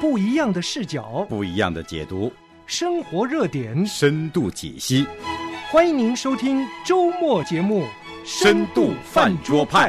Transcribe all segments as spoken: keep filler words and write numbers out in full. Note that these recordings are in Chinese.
不一样的视角， 不一样的解读， 生活热点， 深度解析。 欢迎您收听周末节目《 深度饭桌派》。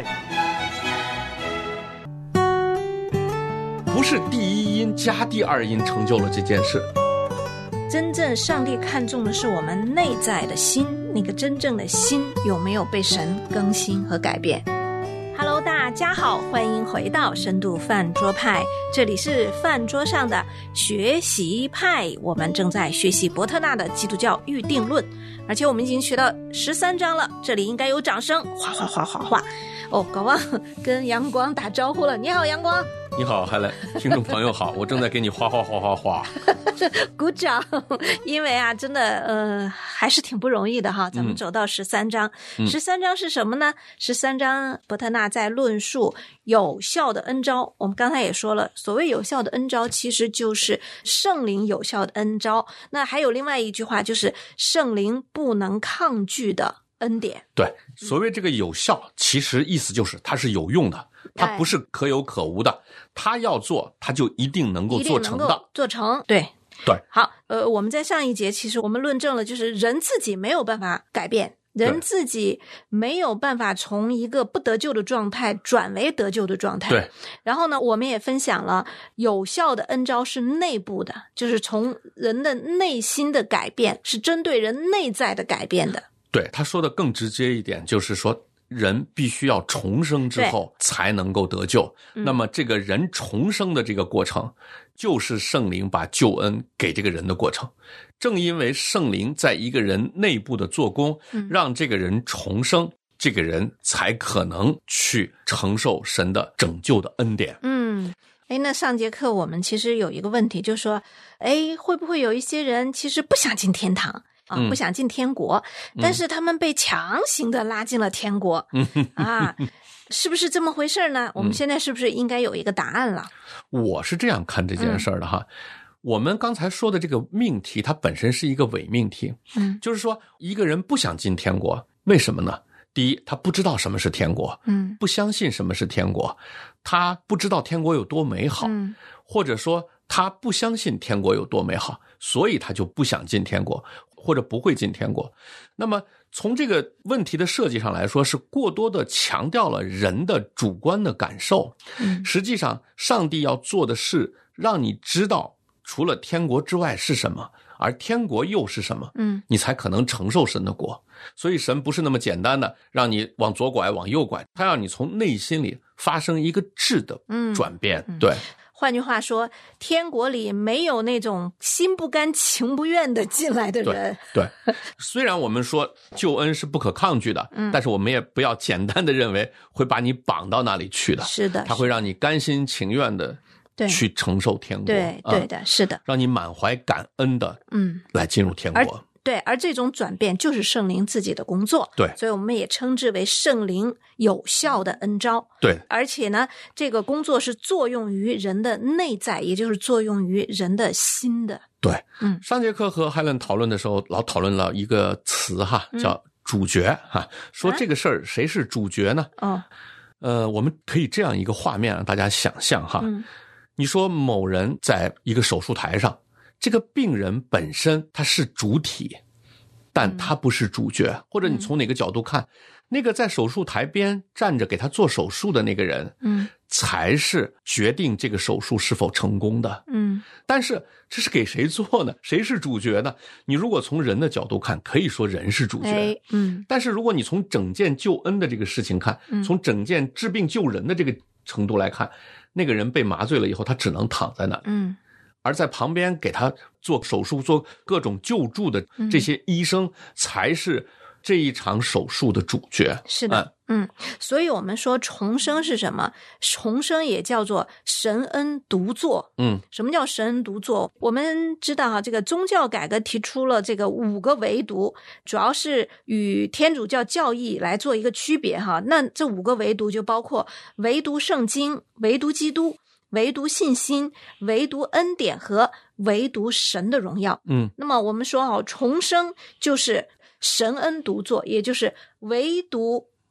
不是第一音加第二音成就了这件事， 真正上帝看重的是我们内在的心，那个真正的心有没有被神更新和改变。Hello， 大家好，欢迎回到深度饭桌派，这里是饭桌上的学习派，我们正在学习伯特纳的基督教预定论，而且我们已经学到十三章了，这里应该有掌声，哗哗哗哗哗。哦，搞忘跟阳光打招呼了，你好，阳光。 你好，海伦，听众朋友好，我正在给你哗哗哗哗哗鼓掌，因为啊，真的呃还是挺不容易的哈。咱们走到十三章，十三章是什么呢？十三章伯特纳在论述有效的恩召。我们刚才也说了，所谓有效的恩召，其实就是圣灵有效的恩召。那还有另外一句话，就是圣灵不能抗拒的恩典。 对，所谓这个有效，其实意思就是它是有用的，它不是可有可无的，它要做，它就一定能够做成的， 做成。对对。 好，呃，我们在上一节其实我们论证了，就是人自己没有办法改变，人自己没有办法从一个不得救的状态转为得救的状态。 对。 然后呢，我们也分享了有效的恩召是内部的，就是从人的内心的改变，是针对人内在的改变的。 对，他说的更直接一点，就是说人必须要重生之后才能够得救。那么这个人重生的这个过程，就是圣灵把救恩给这个人的过程。正因为圣灵在一个人内部的做工，让这个人重生，这个人才可能去承受神的拯救的恩典。 嗯。哎，那上节课我们其实有一个问题，就是说，哎，会不会有一些人其实不想进天堂啊，不想进天国，嗯、但是他们被强行的拉进了天国，嗯、啊，是不是这么回事呢？我们现在是不是应该有一个答案了？ 我是这样看这件事的哈。嗯、我们刚才说的这个命题，它本身是一个伪命题，嗯，就是说一个人不想进天国，为什么呢？第一，他不知道什么是天国，嗯，不相信什么是天国，他不知道天国有多美好，嗯，或者说他不相信天国有多美好，所以他就不想进天国，或者不会进天国。那么从这个问题的设计上来说，是过多的强调了人的主观的感受，嗯，实际上上帝要做的是让你知道除了天国之外是什么，而天国又是什么，嗯，你才可能承受神的国。所以神不是那么简单的让你往左拐往右拐，他要你从内心里发生一个质的转变。嗯嗯、对， 换句话说，天国里没有那种心不甘情不愿的进来的人。 对，对，虽然我们说救恩是不可抗拒的，嗯，但是我们也不要简单的认为会把你绑到那里去的。 是的， 他会让你甘心情愿的去承受天国。 对，对的，是的， 让你满怀感恩的，嗯，来进入天国。 对，而这种转变就是圣灵自己的工作。 对， 所以我们也称之为圣灵有效的恩召。 对， 而且呢，这个工作是作用于人的内在，也就是作用于人的心的。 对，嗯，上节课和海伦讨论的时候，老讨论了一个词哈，叫主角哈，嗯、说这个事儿谁是主角呢？哦，呃，我们可以这样一个画面让大家想象哈，嗯、你说某人在一个手术台上。这个病人本身他是主体，但他不是主角，嗯、或者你从哪个角度看，嗯、那个在手术台边站着给他做手术的那个人，嗯，才是决定这个手术是否成功的。嗯，但是这是给谁做呢？谁是主角呢？你如果从人的角度看，可以说人是主角。哎、嗯，但是如果你从整件救恩的这个事情看，嗯、从整件治病救人的这个程度来看，那个人被麻醉了以后，他只能躺在那里。嗯。而在旁边给他做手术做各种救助的这些医生才是这一场手术的主角。 是的，嗯，嗯，所以我们说重生是什么？重生也叫做神恩独作。嗯，什么叫神恩独作？我们知道哈，这个宗教改革提出了这个五个唯独，主要是与天主教教义来做一个区别哈。那这五个唯独就包括唯独圣经、唯独基督、唯独信心、唯独恩典和唯独神的荣耀。嗯，那么我们说啊，重生就是神恩独作，也就是唯独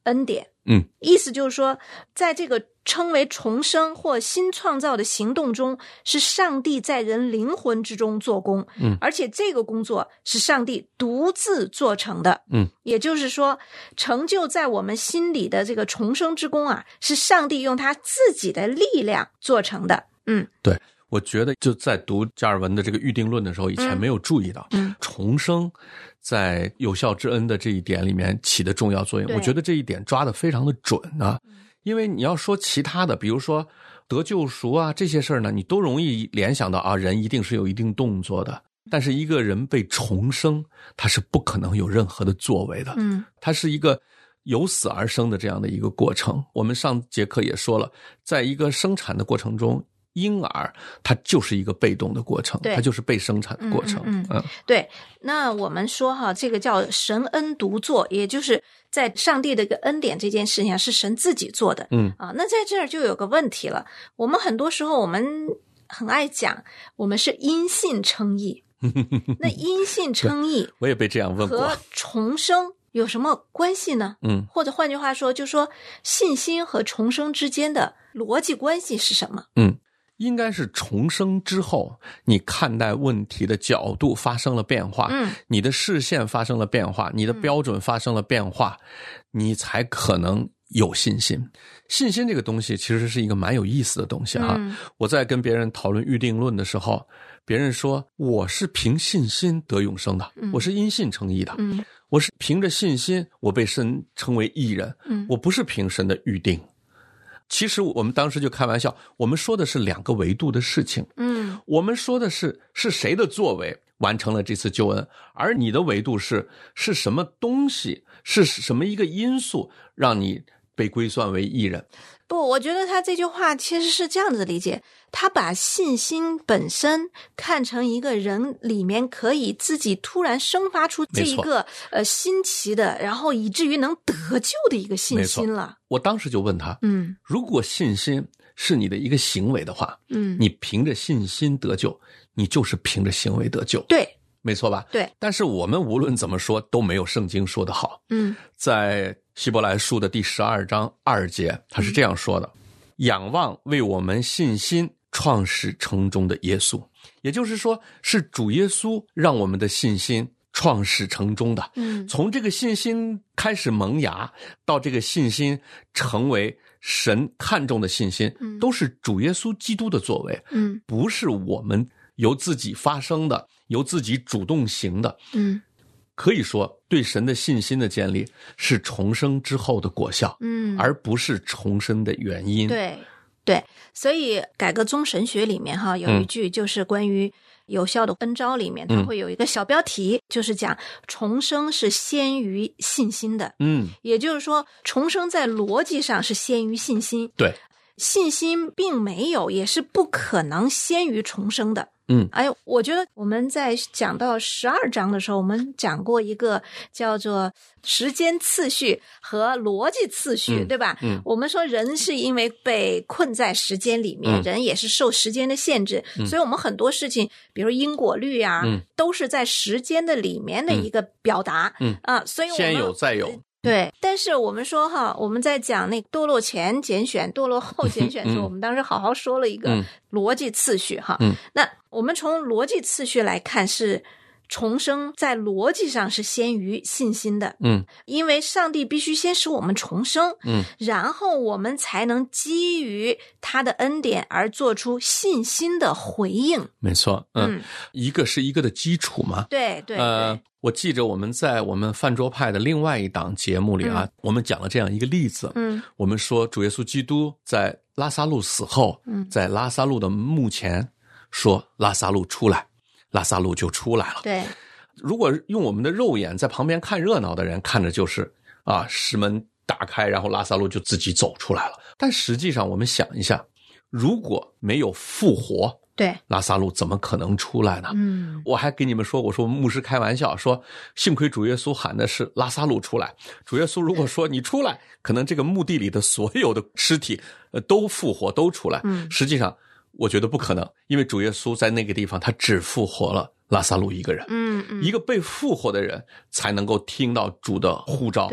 恩典。 嗯， 意思就是说，在这个称为重生或新创造的行动中，是上帝在人灵魂之中做工， 嗯， 而且这个工作是上帝独自做成的， 嗯， 也就是说，成就在我们心里的这个重生之功啊，是上帝用他自己的力量做成的。嗯， 对。我觉得就在读加尔文的这个预定论的时候，以前没有注意到， 嗯， 重生在有效之恩的这一点里面起的重要作用。我觉得这一点抓得非常的准啊，因为你要说其他的，比如说得救赎啊这些事儿呢，你都容易联想到啊，人一定是有一定动作的，但是一个人被重生，他是不可能有任何的作为的， 嗯， 他是一个由死而生的这样的一个过程。我们上节课也说了，在一个生产的过程中，婴儿它就是一个被动的过程，它就是被生产的过程。 嗯嗯嗯，对。那我们说哈，这个叫神恩独作，也就是在上帝的一个恩典这件事情上是神自己做的。 嗯啊，那在这儿就有个问题了，我们很多时候我们很爱讲，我们是因信称义，那因信称义， 我也被这样问过， 和重生有什么关系呢？ 嗯， 或者换句话说，就说信心和重生之间的逻辑关系是什么？ 嗯。应该是重生之后，你看待问题的角度发生了变化， 嗯， 你的视线发生了变化，你的标准发生了变化，嗯，你才可能有信心。信心这个东西其实是一个蛮有意思的东西哈。 嗯， 我在跟别人讨论预定论的时候，别人说我是凭信心得永生的， 嗯， 我是因信称义的， 嗯， 我是凭着信心我被神称为义人， 嗯， 我不是凭神的预定。其实我们当时就开玩笑，我们说的是两个维度的事情。 嗯， 我们说的是是谁的作为完成了这次救恩，而你的维度是是什么东西，是什么一个因素让你被归算为义人。 不，我觉得他这句话其实是这样子理解，他把信心本身看成一个人里面可以自己突然生发出这一个呃新奇的，然后以至于能得救的一个信心了。 我当时就问他， 嗯， 如果信心是你的一个行为的话， 嗯， 你凭着信心得救，你就是凭着行为得救。 对， 没错吧？ 对。 但是我们无论怎么说都没有圣经说的好。 嗯， 在希伯来书的第十二章二节，他是这样说的，嗯，仰望为我们信心创始成终的耶稣。也就是说，是主耶稣让我们的信心创始成终的。 嗯，从这个信心开始萌芽，到这个信心成为神看重的信心， 嗯， 都是主耶稣基督的作为。 嗯， 不是我们由自己发生的，由自己主动行的。 嗯， 可以说对神的信心的建立是重生之后的果效， 嗯， 而不是重生的原因。 对对，所以改革宗神学里面哈有一句就是关于有效的恩召里面，嗯，它会有一个小标题，就是讲重生是先于信心的。嗯，也就是说重生在逻辑上是先于信心。 对， 信心并没有也是不可能先于重生的。 嗯， 哎，我觉得我们在讲到十二章的时候，我们讲过一个叫做时间次序和逻辑次序， 嗯， 对吧？ 嗯， 我们说人是因为被困在时间里面，嗯，人也是受时间的限制，嗯，所以我们很多事情，比如因果律啊，嗯，都是在时间的里面的一个表达。 嗯啊，所以我们先有再有。 对，但是我们说哈，我们在讲那堕落前拣选、堕落后拣选的时候，嗯，我们当时好好说了一个逻辑次序哈。 嗯， 那我们从逻辑次序来看，是重生在逻辑上是先于信心的。 嗯，因为上帝必须先使我们重生， 嗯，然后我们才能基于他的恩典而做出信心的回应。 没错，嗯，嗯一个是一个的基础嘛。 对对， 呃。我记着我们在我们饭桌派的另外一档节目里啊，嗯，我们讲了这样一个例子。嗯，我们说主耶稣基督在拉撒路死后，嗯，在拉撒路的墓前说拉撒路出来，拉撒路就出来了。 对， 如果用我们的肉眼在旁边看热闹的人看着就是啊，石门打开，然后拉撒路就自己走出来了。但实际上我们想一下，如果没有复活， 对， 拉撒路怎么可能出来呢？嗯，我还跟你们说，我说牧师开玩笑说，幸亏主耶稣喊的是拉撒路出来。主耶稣如果说你出来，可能这个墓地里的所有的尸体呃都复活都出来。嗯，实际上我觉得不可能，因为主耶稣在那个地方他只复活了拉撒路一个人。嗯嗯，一个被复活的人才能够听到主的呼召。 对。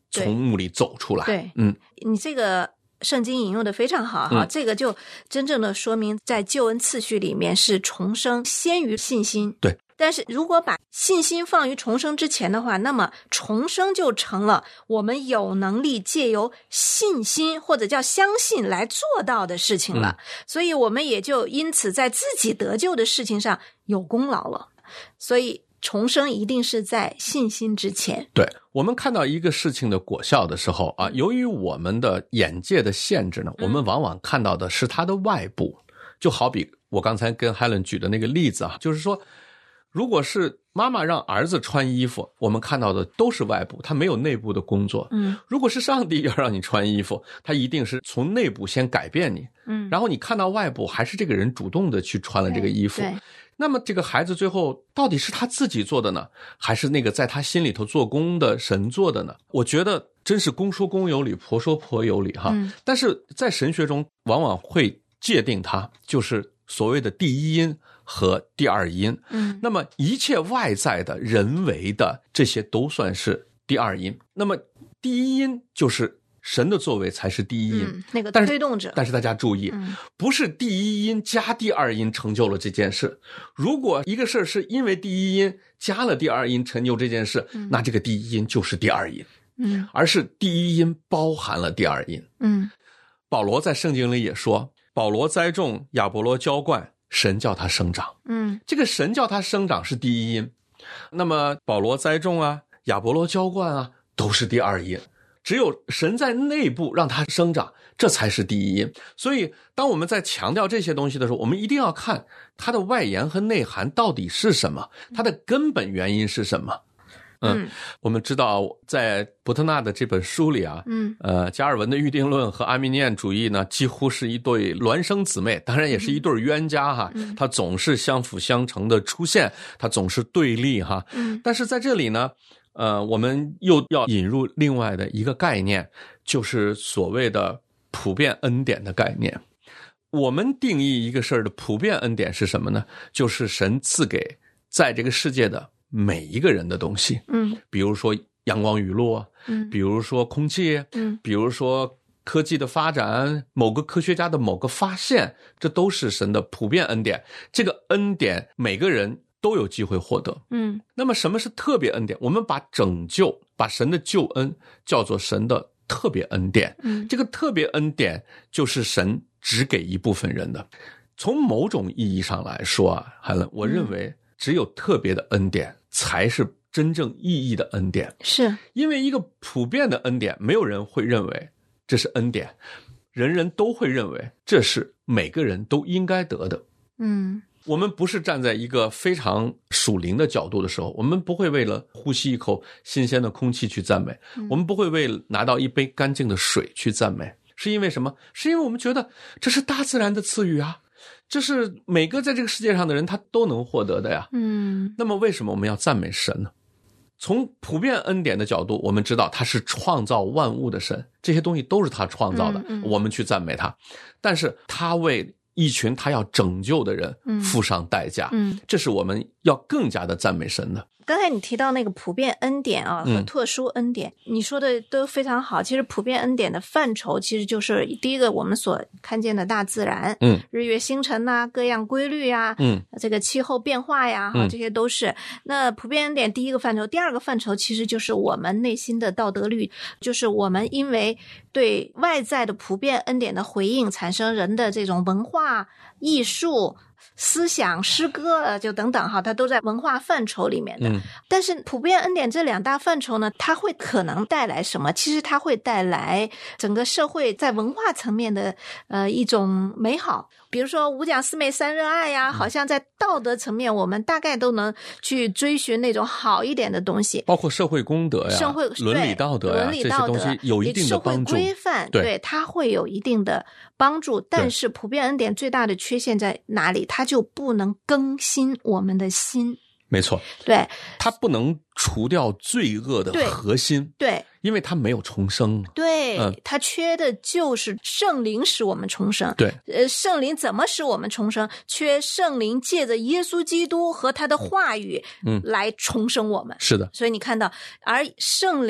从墓里走出来。 对， 嗯， 你这个圣经引用的非常好哈、 嗯， 这个就真正的说明在救恩次序里面是重生先于信心。 对。 但是如果把信心放于重生之前的话，那么重生就成了我们有能力借由信心或者叫相信来做到的事情了、嗯、所以我们也就因此在自己得救的事情上有功劳了。所以重生一定是在信心之前。 对，我们看到一个事情的果效的时候啊，由于我们的眼界的限制呢，我们往往看到的是它的外部、嗯、就好比我刚才跟 Helen 举的那个例子啊，就是说如果是妈妈让儿子穿衣服，我们看到的都是外部，他没有内部的工作。 嗯， 如果是上帝要让你穿衣服，他一定是从内部先改变你。 嗯， 然后你看到外部还是这个人主动的去穿了这个衣服。 对，对， 那么这个孩子最后到底是他自己做的呢，还是那个在他心里头做工的神做的呢？我觉得真是公说公有理，婆说婆有理哈、 嗯。 但是在神学中往往会界定它就是所谓的第一因和第二因。 嗯， 那么一切外在的人为的这些都算是第二因，那么第一因就是神的作为才是第一因、 嗯、那个推动者。 但是大家注意、 嗯、 不是第一因加第二因成就了这件事。如果一个事是因为第一因加了第二因成就这件事、嗯、那这个第一因就是第二因。 嗯， 而是第一因包含了第二因。 嗯， 保罗在圣经里也说，保罗栽种，亚波罗浇灌，神叫他生长。 嗯， 这个神叫他生长是第一因，那么保罗栽种啊，亚波罗浇灌啊，都是第二因。只有神在内部让他生长，这才是第一因。所以当我们在强调这些东西的时候，我们一定要看它的外延和内涵到底是什么，它的根本原因是什么。嗯，我们知道在伯特纳的这本书里啊， 嗯， 呃，加尔文的预定论和阿米尼安主义呢，几乎是一对孪生姊妹，当然也是一对冤家哈， 嗯， 它总是相辅相成的出现，它总是对立哈， 嗯， 但是在这里呢，呃，我们又要引入另外的一个概念，就是所谓的普遍恩典的概念。我们定义一个事儿的普遍恩典是什么呢？就是神赐给在这个世界的每一个人的东西， 嗯， 比如说阳光雨露， 嗯， 比如说空气， 嗯， 比如说科技的发展，某个科学家的某个发现，这都是神的普遍恩典。这个恩典每个人都有机会获得。 嗯， 那么什么是特别恩典？我们把拯救，把神的救恩叫做神的特别恩典。 嗯，这个特别恩典就是神只给一部分人的。从某种意义上来说啊，海伦，我认为只有特别的恩典才是真正意义的恩典。 是因为一个普遍的恩典，没有人会认为这是恩典，人人都会认为这是每个人都应该得的。 嗯， 我们不是站在一个非常属灵的角度的时候，我们不会为了呼吸一口新鲜的空气去赞美， 嗯， 我们不会为了拿到一杯干净的水去赞美，是因为什么？是因为我们觉得这是大自然的赐予啊，这是每个在这个世界上的人他都能获得的呀。 嗯， 那么为什么我们要赞美神呢？从普遍恩典的角度，我们知道他是创造万物的神，这些东西都是他创造的， 嗯嗯， 我们去赞美他。但是他为一群他要拯救的人付上代价， 嗯， 这是我们要更加的赞美神的。 刚才你提到那个普遍恩典啊和特殊恩典，嗯，你说的都非常好。其实普遍恩典的范畴其实就是第一个我们所看见的大自然， 嗯， 日月星辰啊，各样规律啊， 嗯， 这个气候变化呀， 嗯， 这些都是。那普遍恩典第一个范畴，第二个范畴其实就是我们内心的道德律，就是我们因为对外在的普遍恩典的回应，产生人的这种文化、艺术、思想、诗歌，就等等哈，它都在文化范畴里面的。 嗯， 但是普遍恩典这两大范畴呢，它会可能带来什么？其实它会带来整个社会在文化层面的呃一种美好。比如说五讲四美三热爱呀，好像在道德层面我们大概都能去追寻那种好一点的东西， 包括社会公德呀、 社会伦理道德呀， 伦理道德这些东西有一定的帮助， 社会规范， 对， 对，它会有一定的帮助。但是普遍恩典最大的缺陷在哪里？它就不能更新我们的心。 没错， 对， 它不能除掉罪恶的核心， 对， 因为它没有重生， 对， 嗯， 它缺的就是圣灵使我们重生。 对， 呃，圣灵怎么使我们重生？缺圣灵借着耶稣基督和他的话语， 嗯， 来重生我们。 是的， 所以你看到，而圣灵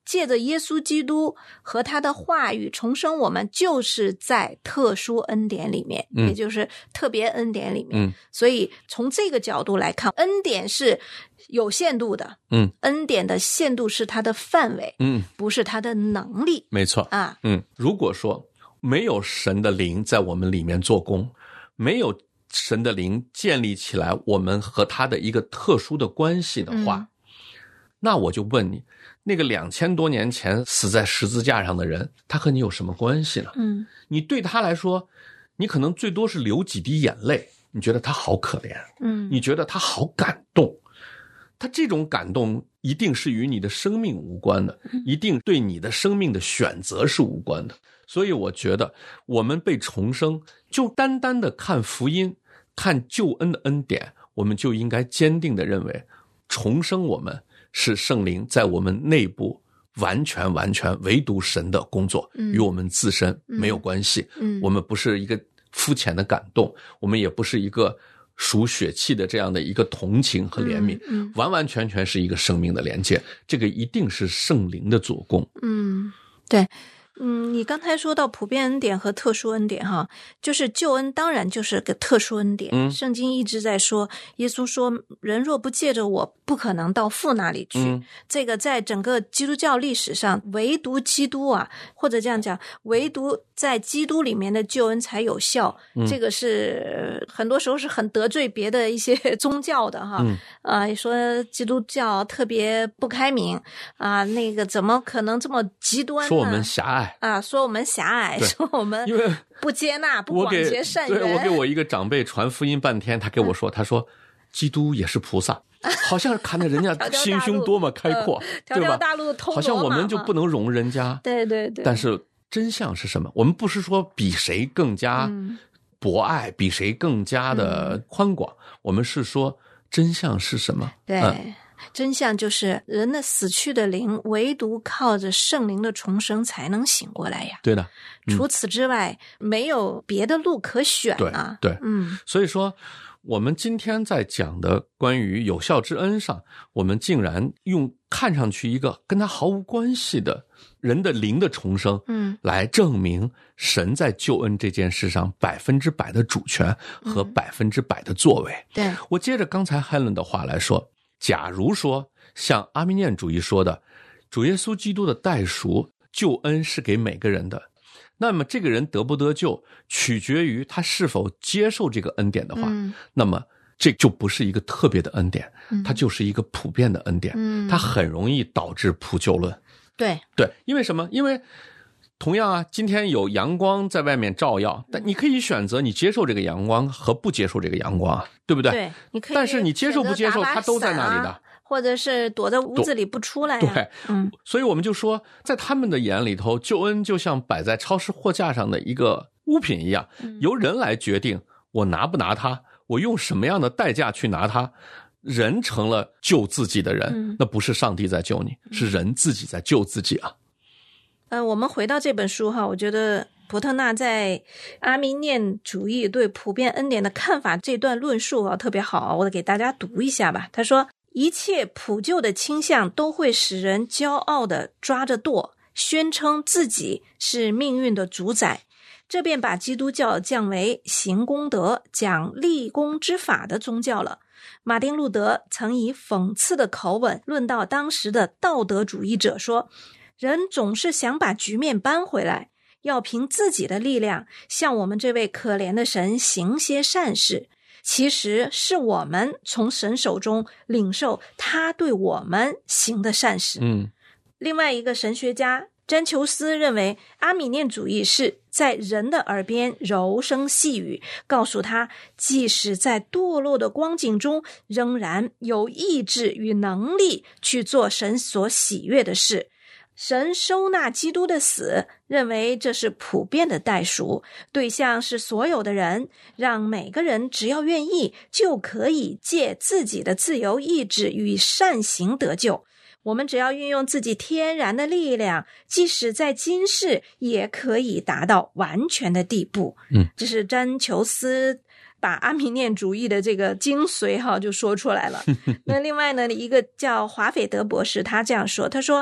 借着耶稣基督和他的话语重生我们，就是在特殊恩典里面、嗯、也就是特别恩典里面、嗯、所以从这个角度来看，恩典是有限度的，嗯，恩典的限度是它的范围，嗯，不是它的能力， 没错啊， 嗯，如果说没有神的灵在我们里面做工，没有神的灵建立起来我们和他的一个特殊的关系的话、嗯、那我就问你，那个两千多年前死在十字架上的人，他和你有什么关系呢？嗯，你对他来说，你可能最多是流几滴眼泪，你觉得他好可怜，嗯，你觉得他好感动，他这种感动一定是与你的生命无关的，一定对你的生命的选择是无关的。所以我觉得我们被重生，就单单的看福音，看救恩的恩典，我们就应该坚定的认为，重生我们是圣灵在我们内部完全完全唯独神的工作，与我们自身没有关系、嗯嗯、我们不是一个肤浅的感动，我们也不是一个属血气的这样的一个同情和怜悯、嗯嗯、完完全全是一个生命的连接，这个一定是圣灵的做工。 嗯，对。嗯，你刚才说到普遍恩典和特殊恩典哈，就是救恩当然就是个特殊恩典。嗯，圣经一直在说，耶稣说人若不借着我，不可能到父那里去、嗯、这个在整个基督教历史上，唯独基督啊，或者这样讲，唯独在基督里面的救恩才有效、嗯、这个是很多时候是很得罪别的一些宗教的哈。嗯，呃，说基督教特别不开明啊，那个怎么可能这么极端呢？ 说我们狭隘啊，说我们狭隘，说我们不接纳，不广结善缘。 对，我给我一个长辈传福音半天，他给我说，他说基督也是菩萨，好像看着人家心胸多么开阔， 条条大路通罗马， 好像我们就不能容人家。 对对对。 但是真相是什么？我们不是说比谁更加博爱，嗯、比谁更加的宽广，嗯、我们是说真相是什么？ 对。嗯，真相就是人的死去的灵唯独靠着圣灵的重生才能醒过来呀。 对的、 嗯、除此之外没有别的路可选啊。 对对，嗯，所以说我们今天在讲的关于有效之恩上，我们竟然用看上去一个跟他毫无关系的人的灵的重生，嗯，来证明神在救恩这件事上百分之百的主权和百分之百的作为。 对、嗯， 我接着刚才 Helen 的话来说，假如说像阿米念主义说的，主耶稣基督的代赎救恩是给每个人的，那么这个人得不得救取决于他是否接受这个恩典的话、嗯、那么这就不是一个特别的恩典、嗯、它就是一个普遍的恩典、嗯、它很容易导致普救论。 对对，因为什么？因为同样啊，今天有阳光在外面照耀，但你可以选择你接受这个阳光和不接受这个阳光啊，对不对？ 对，你可以。 但是你接受不接受，它都在那里的， 或者是躲在屋子里不出来、啊。 对，嗯，所以我们就说，在他们的眼里头，救恩就像摆在超市货架上的一个物品一样，嗯、由人来决定我拿不拿它，我用什么样的代价去拿它。人成了救自己的人、嗯、那不是上帝在救你、嗯、是人自己在救自己啊。 呃，我们回到这本书哈，我觉得伯特纳在阿米念主义对普遍恩典的看法这段论述啊特别好，我给大家读一下吧。他说，一切普救的倾向都会使人骄傲地抓着舵，宣称自己是命运的主宰，这便把基督教降为行功德、讲立功之法的宗教了。马丁路德曾以讽刺的口吻论到当时的道德主义者说，人总是想把局面搬回来，要凭自己的力量向我们这位可怜的神行些善事，其实是我们从神手中领受他对我们行的善事。嗯，另外一个神学家詹求斯认为，阿米念主义是在人的耳边柔声细语，告诉他即使在堕落的光景中，仍然有意志与能力去做神所喜悦的事。神收纳基督的死，认为这是普遍的代赎，对象是所有的人，让每个人只要愿意，就可以借自己的自由意志与善行得救。我们只要运用自己天然的力量，即使在今世也可以达到完全的地步。嗯，这是詹求斯把阿米念主义的这个精髓哈就说出来了。那另外呢，一个叫华斐德博士，他这样说，他说，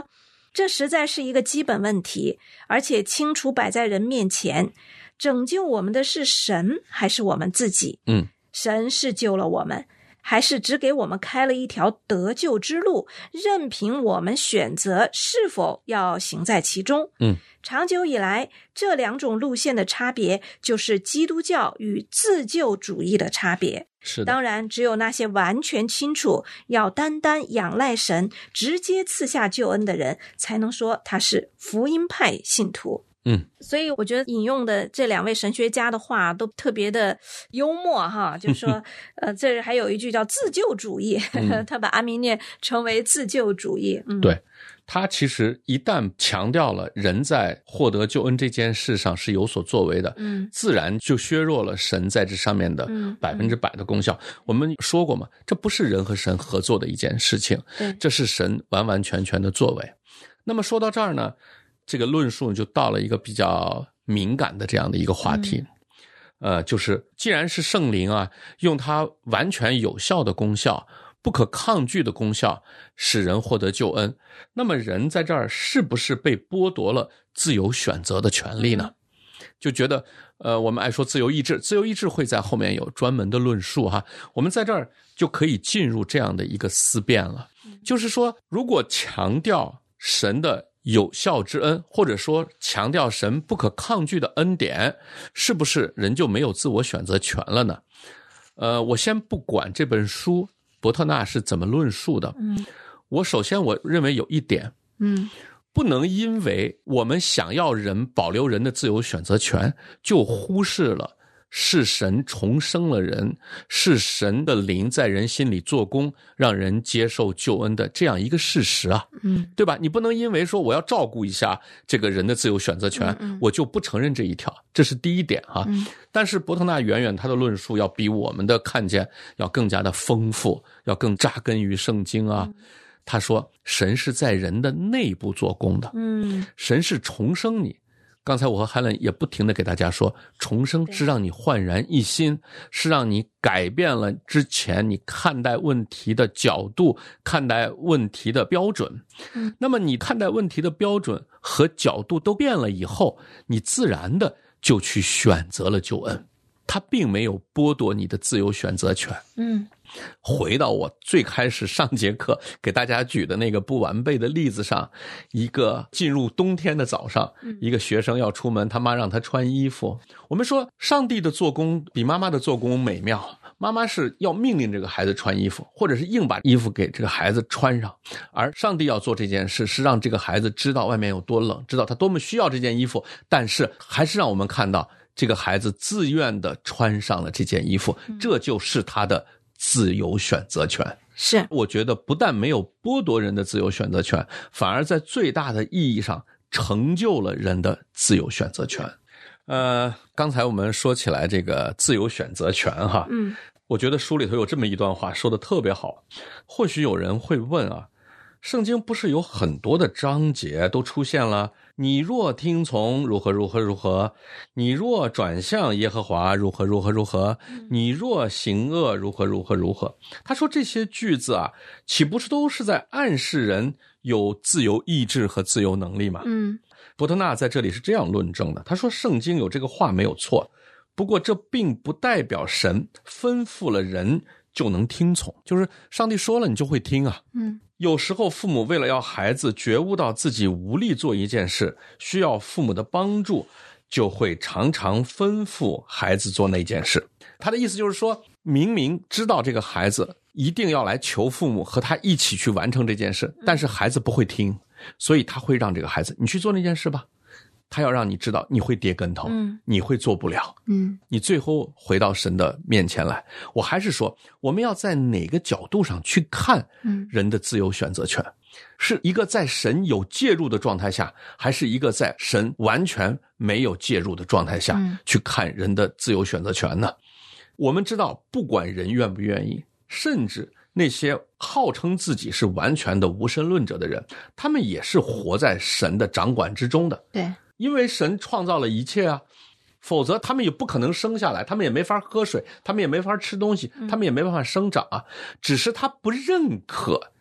这实在是一个基本问题，而且清楚摆在人面前。拯救我们的是神还是我们自己？ 嗯， 神是救了我们，还是只给我们开了一条得救之路，任凭我们选择是否要行在其中？ 嗯， 长久以来，这两种路线的差别就是基督教与自救主义的差别。 是的， 当然，只有那些完全清楚要单单仰赖神直接赐下救恩的人，才能说他是福音派信徒。 嗯， 所以我觉得引用的这两位神学家的话都特别的幽默哈，就是说呃，这还有一句叫自救主义，嗯、他把阿明念成为自救主义。嗯， 对，他其实一旦强调了人在获得救恩这件事上是有所作为的， 嗯， 自然就削弱了神在这上面的百分之百的功效。嗯嗯、我们说过嘛，这不是人和神合作的一件事情， 对， 这是神完完全全的作为。那么说到这儿呢，这个论述就到了一个比较敏感的这样的一个话题，嗯、呃，就是既然是圣灵啊，用它完全有效的功效、不可抗拒的功效使人获得救恩，那么人在这儿是不是被剥夺了自由选择的权利呢？就觉得呃，我们爱说自由意志，自由意志会在后面有专门的论述哈。我们在这儿就可以进入这样的一个思辨了，就是说，如果强调神的有效之恩，或者说强调神不可抗拒的恩典，是不是人就没有自我选择权了呢？呃，我先不管这本书伯特纳是怎么论述的，嗯，我首先我认为有一点， 嗯， 不能因为我们想要人保留人的自由选择权，就忽视了是神重生了人，是神的灵在人心里做工，让人接受救恩的这样一个事实啊， 嗯， 对吧？你不能因为说我要照顾一下这个人的自由选择权，嗯嗯我就不承认这一条，这是第一点啊。嗯、但是伯特纳远远他的论述要比我们的看见要更加的丰富，要更扎根于圣经啊。嗯、他说，神是在人的内部做工的， 嗯， 神是重生你。刚才我和海伦也不停地给大家说，重生是让你焕然一新，是让你改变了之前你看待问题的角度，看待问题的标准。嗯，那么你看待问题的标准和角度都变了以后，你自然的就去选择了救恩，他并没有剥夺你的自由选择权。 嗯， 回到我最开始上节课给大家举的那个不完备的例子上，一个进入冬天的早上，一个学生要出门，他妈让他穿衣服。我们说上帝的做工比妈妈的做工美妙，妈妈是要命令这个孩子穿衣服，或者是硬把衣服给这个孩子穿上，而上帝要做这件事是让这个孩子知道外面有多冷，知道他多么需要这件衣服，但是还是让我们看到这个孩子自愿地穿上了这件衣服，这就是他的自由选择权。 是， 我觉得不但没有剥夺人的自由选择权，反而在最大的意义上成就了人的自由选择权。呃，刚才我们说起来这个自由选择权哈， 嗯， 我觉得书里头有这么一段话说得特别好。或许有人会问啊，圣经不是有很多的章节都出现了你若听从如何如何如何，你若转向耶和华如何如何如何，你若行恶如何如何如何。他说这些句子啊，岂不是都是在暗示人有自由意志和自由能力吗？ 嗯， 伯特纳在这里是这样论证的，他说圣经有这个话没有错，不过这并不代表神吩咐了人就能听从，就是上帝说了你就会听啊。 嗯， 有时候父母为了要孩子觉悟到自己无力做一件事，需要父母的帮助，就会常常吩咐孩子做那件事。他的意思就是说，明明知道这个孩子一定要来求父母和他一起去完成这件事，但是孩子不会听，所以他会让这个孩子你去做那件事吧，他要让你知道你会跌跟头，嗯，你会做不了， 嗯， 你最后回到神的面前来。我还是说，我们要在哪个角度上去看人的自由选择权，嗯，是一个在神有介入的状态下，还是一个在神完全没有介入的状态下，嗯，去看人的自由选择权呢？我们知道，不管人愿不愿意，甚至那些号称自己是完全的无神论者的人，他们也是活在神的掌管之中的。 对， 因为神创造了一切啊，否则他们也不可能生下来，他们也没法喝水，他们也没法吃东西，他们也没办法生长啊。只是他不认可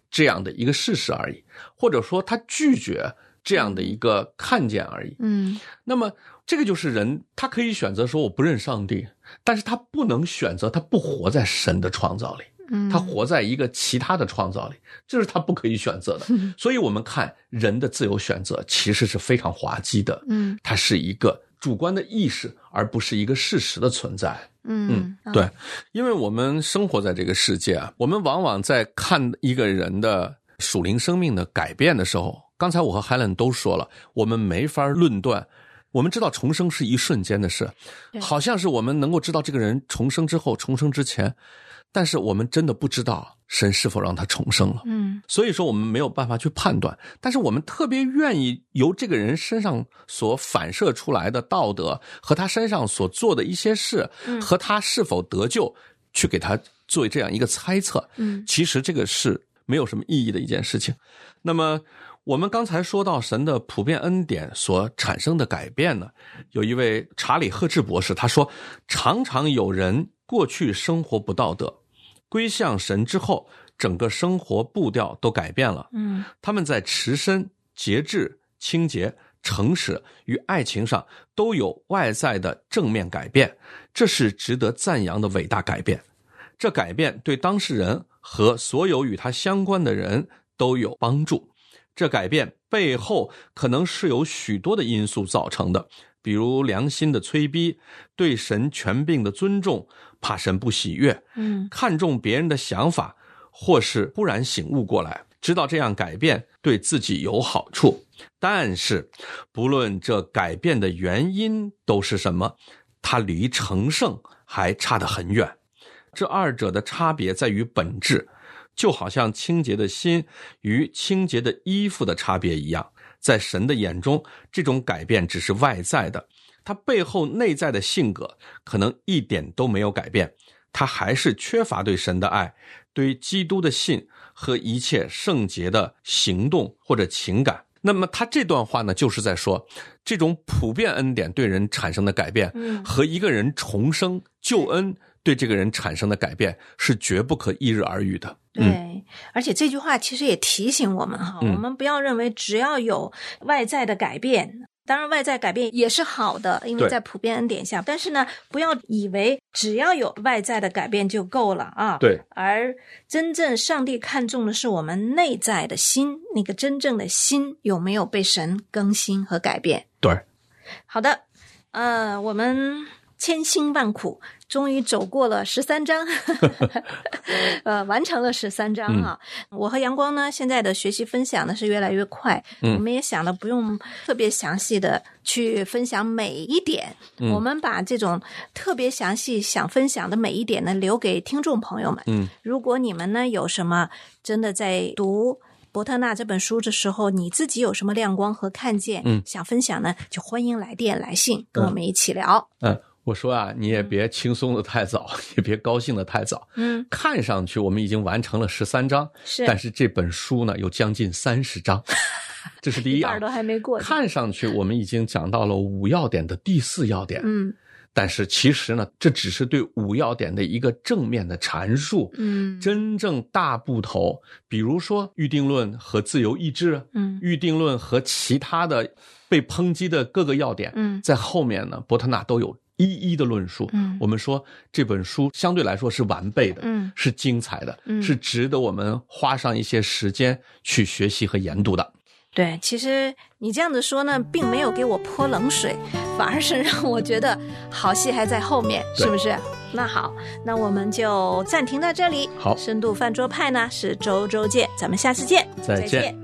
这样的一个事实而已，或者说他拒绝这样的一个看见而已。 嗯， 那么这个就是人，他可以选择说我不认上帝，但是他不能选择他不活在神的创造里，他活在一个其他的创造里，这是他不可以选择的。所以我们看人的自由选择其实是非常滑稽的，嗯，它是一个主观的意识，而不是一个事实的存在。 嗯嗯，对，因为我们生活在这个世界啊，我们往往在看一个人的属灵生命的改变的时候，刚才我和 Helen 都说了，我们没法论断。我们知道重生是一瞬间的事，好像是我们能够知道这个人重生之后，重生之前，但是我们真的不知道神是否让他重生了。 嗯， 所以说我们没有办法去判断，但是我们特别愿意由这个人身上所反射出来的道德和他身上所做的一些事，嗯，和他是否得救，去给他做这样一个猜测。嗯，其实这个是没有什么意义的一件事情。那么我们刚才说到神的普遍恩典所产生的改变呢，有一位查理赫治博士他说，常常有人过去生活不道德，归向神之后，整个生活步调都改变了。嗯，他们在持身、节制、清洁、诚实与爱情上都有外在的正面改变，这是值得赞扬的伟大改变。这改变对当事人和所有与他相关的人都有帮助。这改变背后可能是有许多的因素造成的，比如良心的催逼，对神权柄的尊重，怕神不喜悦，嗯，看重别人的想法，或是忽然醒悟过来，知道这样改变对自己有好处。但是不论这改变的原因都是什么，它离成圣还差得很远。这二者的差别在于本质，就好像清洁的心与清洁的衣服的差别一样，在神的眼中，这种改变只是外在的，他背后内在的性格可能一点都没有改变，他还是缺乏对神的爱，对基督的信和一切圣洁的行动或者情感。那么他这段话呢，就是在说这种普遍恩典对人产生的改变，和一个人重生救恩对这个人产生的改变是绝不可一日而语的。 对、嗯、而且这句话其实也提醒我们哈、嗯，我们不要认为只要有外在的改变，当然外在改变也是好的，因为在普遍恩典下，但是呢，不要以为只要有外在的改变就够了啊。 对， 而真正上帝看重的是我们内在的心，那个真正的心有没有被神更新和改变。 对， 好的，呃，我们千辛万苦终于走过了十三章呃，完成了十三章哈、啊嗯。我和阳光呢，现在的学习分享呢是越来越快、嗯、我们也想的不用特别详细的去分享每一点、嗯、我们把这种特别详细想分享的每一点呢留给听众朋友们。嗯，如果你们呢有什么真的在读伯特纳这本书的时候，你自己有什么亮光和看见、嗯、想分享呢，就欢迎来电来信跟我们一起聊。 嗯，嗯我说啊，你也别轻松的太早、嗯、也别高兴的太早。嗯，看上去我们已经完成了十三章，是，但是这本书呢有将近三十章，这是第一啊， 一半都还没过。 看上去我们已经讲到了五要点的第四要点。嗯。但是其实呢，这只是对五要点的一个正面的阐述。嗯，真正大部头，比如说预定论和自由意志，嗯，预定论和其他的被抨击的各个要点，嗯，在后面呢，伯特纳都有一一的论述。嗯，我们说这本书相对来说是完备的，嗯，是精彩的，嗯，是值得我们花上一些时间去学习和研读的。 对，其实你这样子说呢，并没有给我泼冷水，反而是让我觉得好戏还在后面，是不是？那好，那我们就暂停到这里。 好， 深度饭桌派呢是周周见，咱们下次见， 再见。